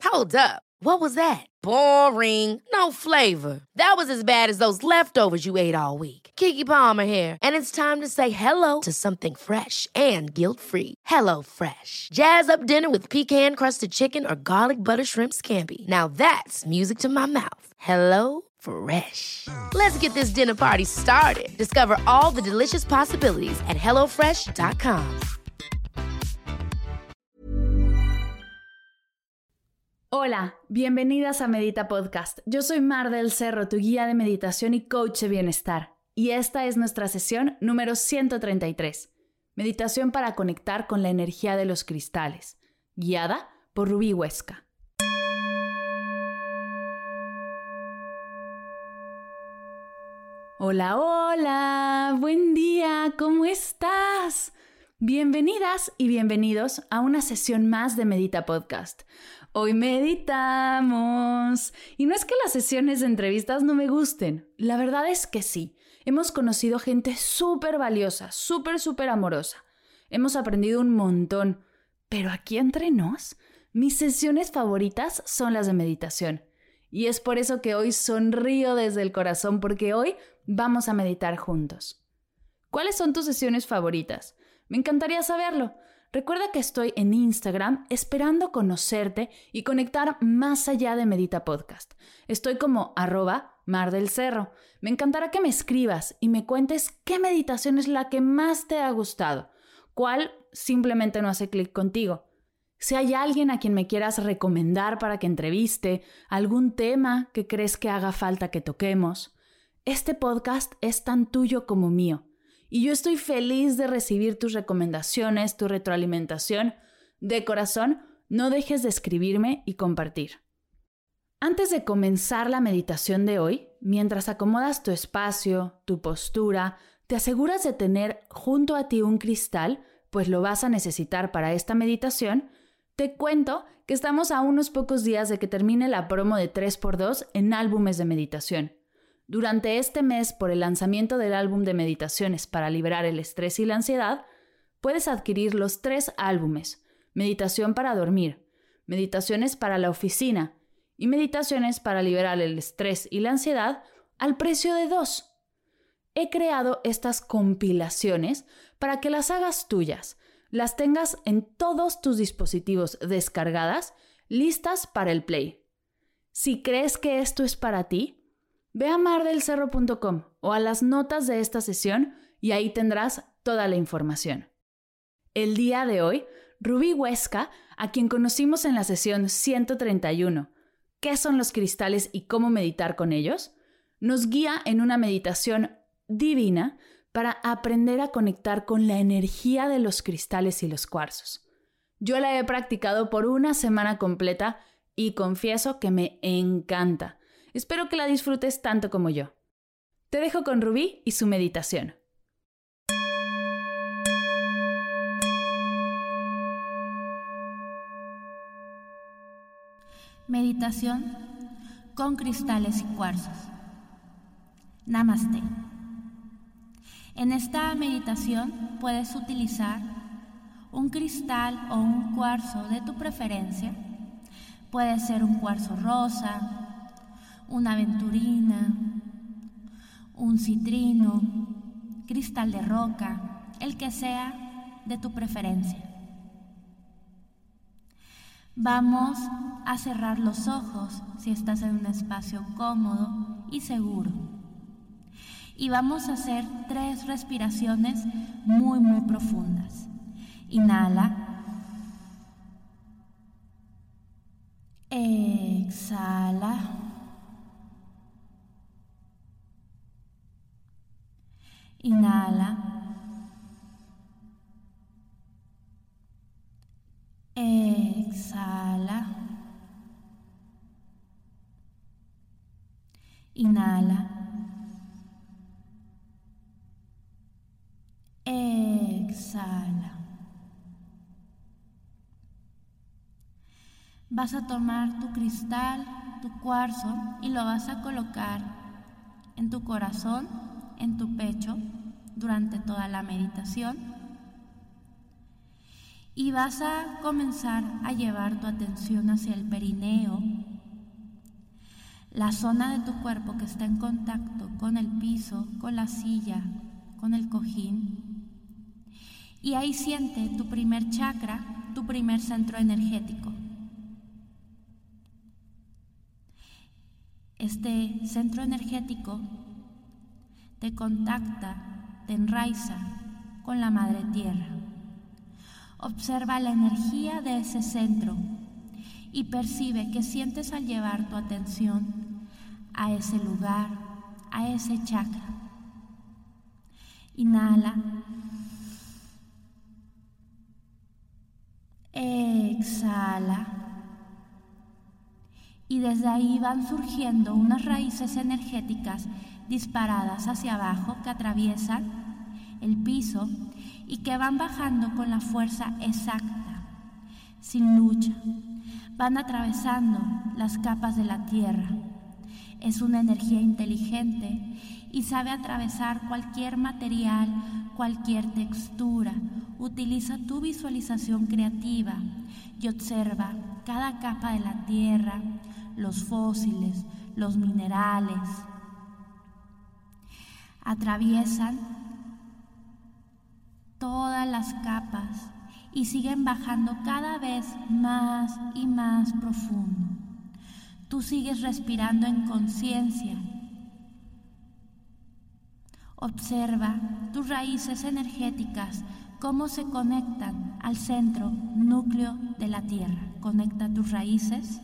Hold up. What was that? Boring. No flavor. That was as bad as those leftovers you ate all week. Keke Palmer here, and it's time to say hello to something fresh and guilt-free. Hello Fresh. Jazz up dinner with pecan-crusted chicken or garlic butter shrimp scampi. Now that's music to my mouth. Hello Fresh. Let's get this dinner party started. Discover all the delicious possibilities at hellofresh.com. Hola, bienvenidas a Medita Podcast. Yo soy Mar del Cerro, tu guía de meditación y coach de bienestar. Y esta es nuestra sesión número 133. Meditación para conectar con la energía de los cristales. Guiada por Rubí Huesca. Hola, hola, buen día, ¿cómo estás? Bienvenidas y bienvenidos a una sesión más de Medita Podcast. Hoy meditamos. Y no es que las sesiones de entrevistas no me gusten, la verdad es que sí. Hemos conocido gente súper valiosa, súper amorosa. Hemos aprendido un montón, pero aquí entre nos, mis sesiones favoritas son las de meditación. Y es por eso que hoy sonrío desde el corazón, porque hoy vamos a meditar juntos. ¿Cuáles son tus sesiones favoritas? Me encantaría saberlo. Recuerda que estoy en Instagram esperando conocerte y conectar más allá de Medita Podcast. Estoy como @mardelcerro. Me encantará que me escribas y me cuentes qué meditación es la que más te ha gustado, cuál simplemente no hace clic contigo. Si hay alguien a quien me quieras recomendar para que entreviste, algún tema que crees que haga falta que toquemos, este podcast es tan tuyo como mío. Y yo estoy feliz de recibir tus recomendaciones, tu retroalimentación. De corazón, no dejes de escribirme y compartir. Antes de comenzar la meditación de hoy, mientras acomodas tu espacio, tu postura, te aseguras de tener junto a ti un cristal, pues lo vas a necesitar para esta meditación. Te cuento que estamos a unos pocos días de que termine la promo de 3x2 en álbumes de meditación. Durante este mes, por el lanzamiento del álbum de meditaciones para liberar el estrés y la ansiedad, puedes adquirir los 3 álbumes: Meditación para dormir, Meditaciones para la oficina y Meditaciones para liberar el estrés y la ansiedad al precio de 2. He creado estas compilaciones para que las hagas tuyas, las tengas en todos tus dispositivos descargadas, listas para el play. Si crees que esto es para ti, ve a mardelcerro.com o a las notas de esta sesión y ahí tendrás toda la información. El día de hoy, Rubí Huesca, a quien conocimos en la sesión 131, ¿qué son los cristales y cómo meditar con ellos?, nos guía en una meditación divina para aprender a conectar con la energía de los cristales y los cuarzos. Yo la he practicado por una semana completa y confieso que me encanta. Espero que la disfrutes tanto como yo. Te dejo con Rubí y su meditación. Meditación con cristales y cuarzos. Namaste. En esta meditación puedes utilizar un cristal o un cuarzo de tu preferencia. Puede ser un cuarzo rosa, una aventurina, un citrino, cristal de roca, el que sea de tu preferencia. Vamos a cerrar los ojos si estás en un espacio cómodo y seguro. Y vamos a hacer 3 respiraciones muy profundas. Inhala. Exhala. Inhala. Exhala. Inhala. Exhala. Vas a tomar tu cristal, tu cuarzo, y lo vas a colocar en tu corazón, en tu pecho, durante toda la meditación. Y vas a comenzar a llevar tu atención hacia el perineo, la zona de tu cuerpo que está en contacto con el piso, con la silla, con el cojín. Y ahí siente tu primer chakra, tu primer centro energético. Este centro energético te contacta, te enraiza con la Madre Tierra. Observa la energía de ese centro y percibe qué sientes al llevar tu atención a ese lugar, a ese chakra. Inhala. Exhala. Y desde ahí van surgiendo unas raíces energéticas disparadas hacia abajo que atraviesan el piso y que van bajando con la fuerza exacta, sin lucha. Van atravesando las capas de la tierra. Es una energía inteligente y sabe atravesar cualquier material, cualquier textura. Utiliza tu visualización creativa y observa cada capa de la tierra, los fósiles, los minerales. Atraviesan todas las capas y siguen bajando cada vez más y más profundo. Tú sigues respirando en conciencia. Observa tus raíces energéticas, cómo se conectan al centro núcleo de la Tierra. Conecta tus raíces.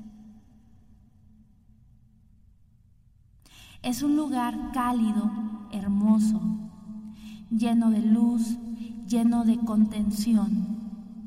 Es un lugar cálido, hermoso, lleno de luz, lleno de contención.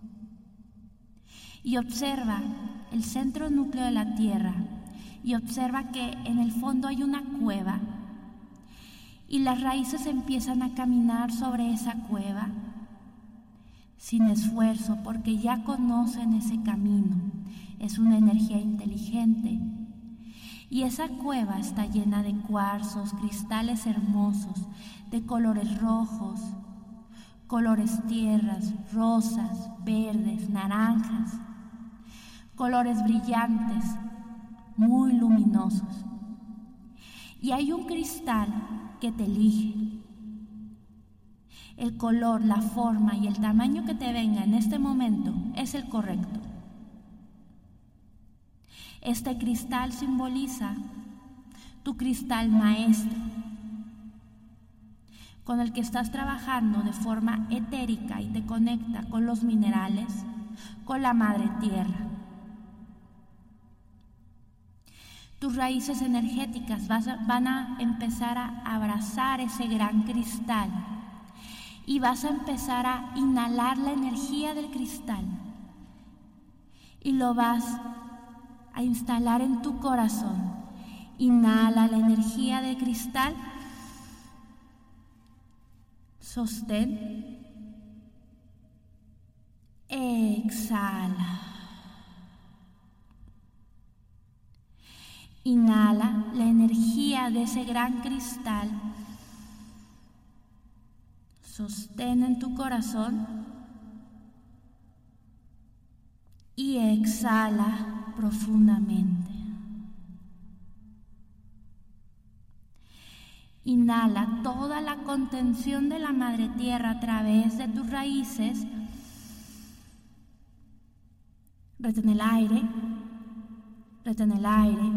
Y observa el centro núcleo de la Tierra y observa que en el fondo hay una cueva y las raíces empiezan a caminar sobre esa cueva sin esfuerzo porque ya conocen ese camino. Es una energía inteligente. Y esa cueva está llena de cuarzos, cristales hermosos, de colores rojos, colores tierras, rosas, verdes, naranjas, colores brillantes, muy luminosos. Y hay un cristal que te elige. El color, la forma y el tamaño que te venga en este momento es el correcto. Este cristal simboliza tu cristal maestro, con el que estás trabajando de forma etérica y te conecta con los minerales, con la Madre Tierra. Tus raíces energéticas van a empezar a abrazar ese gran cristal y vas a empezar a inhalar la energía del cristal y lo vas a instalar en tu corazón. Inhala la energía del cristal. Sostén. Exhala. Inhala la energía de ese gran cristal. Sostén en tu corazón. Y exhala profundamente. Inhala toda la contención de la Madre Tierra a través de tus raíces. Retén el aire. Retén el aire.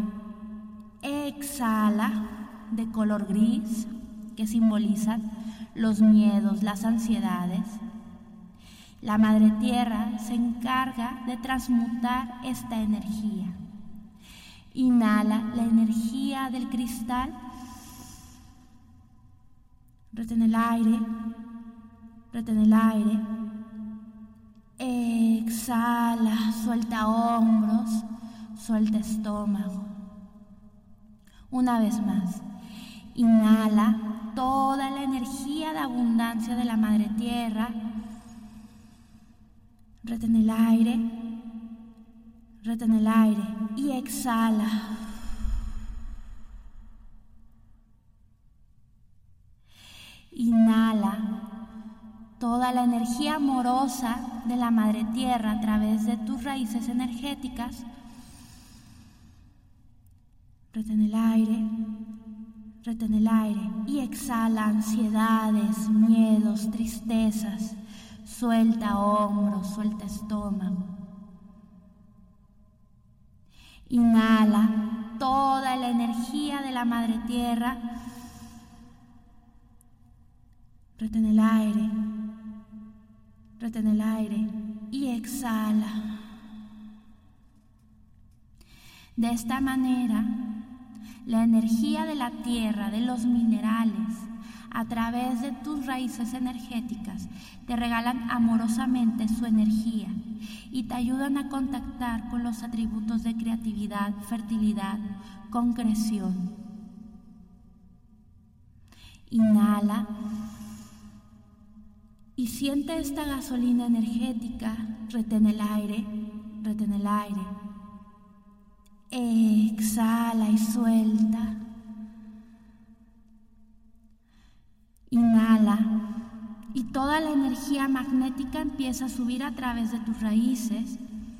Exhala de color gris, que simbolizan los miedos, las ansiedades. La Madre Tierra se encarga de transmutar esta energía. Inhala la energía del cristal. Retén el aire. Retén el aire. Exhala, suelta hombros, suelta estómago. Una vez más, inhala toda la energía de abundancia de la Madre Tierra. Retén el aire y exhala. Inhala toda la energía amorosa de la Madre Tierra a través de tus raíces energéticas. Retén el aire y exhala ansiedades, miedos, tristezas. Suelta hombros, suelta estómago. Inhala toda la energía de la Madre Tierra. Retén el aire y exhala. De esta manera, la energía de la tierra, de los minerales, a través de tus raíces energéticas, te regalan amorosamente su energía y te ayudan a contactar con los atributos de creatividad, fertilidad, concreción. Inhala y siente esta gasolina energética. Retén el aire. Exhala y suelta. Inhala y toda la energía magnética empieza a subir a través de tus raíces.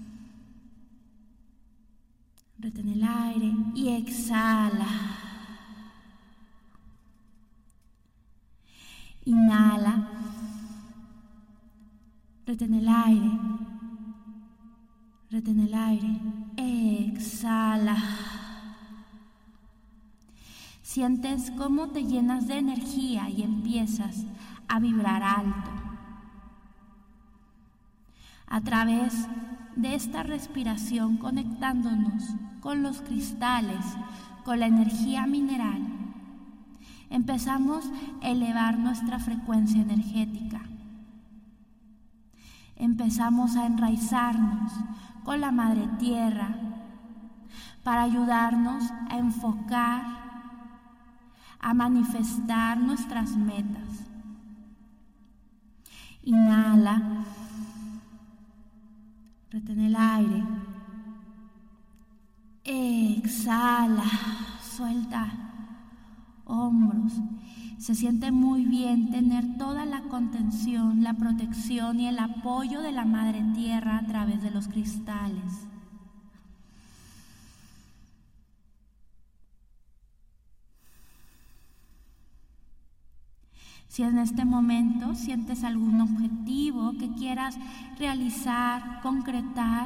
Retén el aire y exhala. Inhala. Retén el aire. Exhala. Sientes cómo te llenas de energía y empiezas a vibrar alto. A través de esta respiración, conectándonos con los cristales, con la energía mineral, empezamos a elevar nuestra frecuencia energética. Empezamos a enraizarnos con la Madre Tierra para ayudarnos a enfocar, a manifestar nuestras metas. Inhala, retén el aire, exhala, suelta hombros. Se siente muy bien tener toda la contención, la protección y el apoyo de la Madre Tierra a través de los cristales. Si en este momento sientes algún objetivo que quieras realizar, concretar,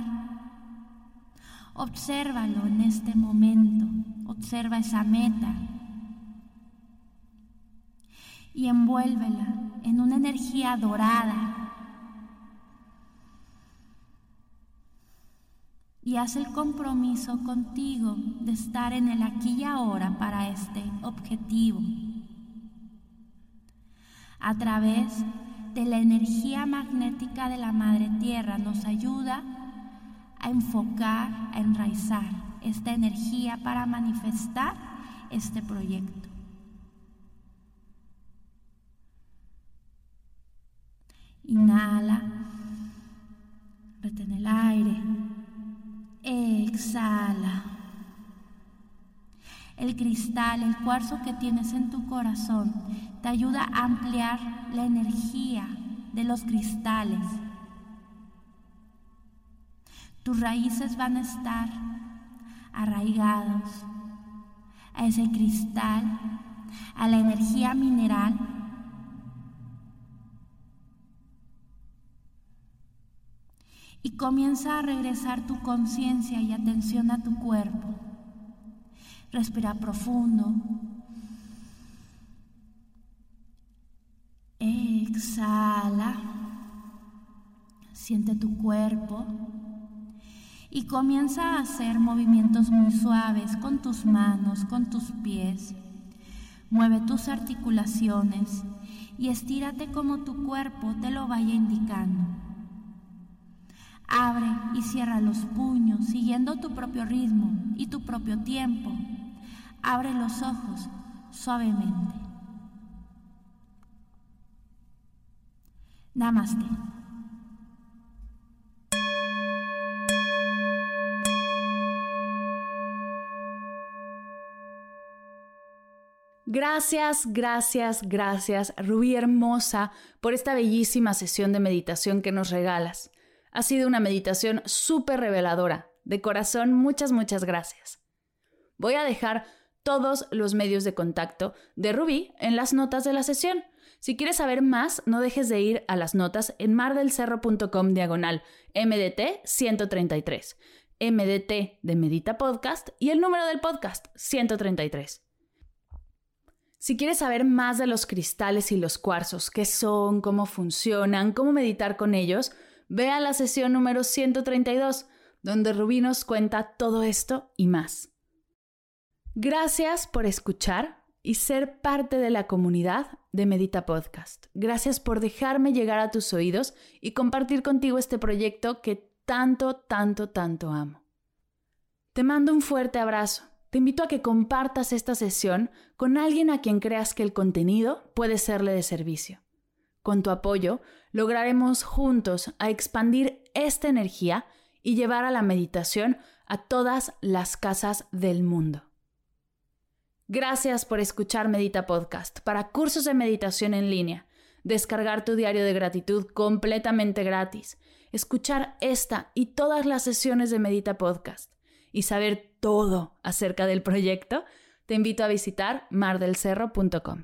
obsérvalo en este momento, observa esa meta y envuélvela en una energía dorada y haz el compromiso contigo de estar en el aquí y ahora para este objetivo. A través de la energía magnética de la Madre Tierra nos ayuda a enfocar, a enraizar esta energía para manifestar este proyecto. Inhala, retén el aire, exhala. El cristal, el cuarzo que tienes en tu corazón, te ayuda a ampliar la energía de los cristales. Tus raíces van a estar arraigados a ese cristal, a la energía mineral. Y comienza a regresar tu conciencia y atención a tu cuerpo. Respira profundo. Exhala. Siente tu cuerpo. Y comienza a hacer movimientos muy suaves con tus manos, con tus pies. Mueve tus articulaciones y estírate como tu cuerpo te lo vaya indicando. Abre y cierra los puños siguiendo tu propio ritmo y tu propio tiempo. Abre los ojos suavemente. Namaste. Gracias, Rubí hermosa, por esta bellísima sesión de meditación que nos regalas. Ha sido una meditación súper reveladora. De corazón, muchas gracias. Voy a dejar todos los medios de contacto de Rubí en las notas de la sesión. Si quieres saber más, no dejes de ir a las notas en mardelcerro.com/MDT133. MDT de Medita Podcast y el número del podcast, 133. Si quieres saber más de los cristales y los cuarzos, qué son, cómo funcionan, cómo meditar con ellos, ve a la sesión número 132, donde Rubí nos cuenta todo esto y más. Gracias por escuchar y ser parte de la comunidad de Medita Podcast. Gracias por dejarme llegar a tus oídos y compartir contigo este proyecto que tanto amo. Te mando un fuerte abrazo. Te invito a que compartas esta sesión con alguien a quien creas que el contenido puede serle de servicio. Con tu apoyo, lograremos juntos a expandir esta energía y llevar a la meditación a todas las casas del mundo. Gracias por escuchar Medita Podcast. Para cursos de meditación en línea, descargar tu diario de gratitud completamente gratis, escuchar esta y todas las sesiones de Medita Podcast y saber todo acerca del proyecto, te invito a visitar mardelcerro.com.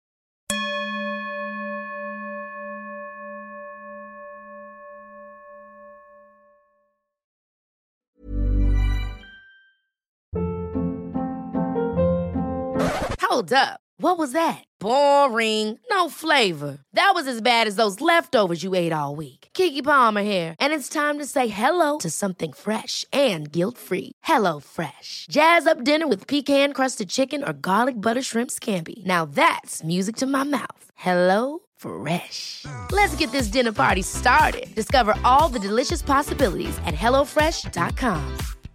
Hold up. What was that? Boring. No flavor. That was as bad as those leftovers you ate all week. Keke Palmer here, and it's time to say hello to something fresh and guilt-free. Hello Fresh. Jazz up dinner with pecan-crusted chicken or garlic butter shrimp scampi. Now that's music to my mouth. Hello Fresh. Let's get this dinner party started. Discover all the delicious possibilities at HelloFresh.com.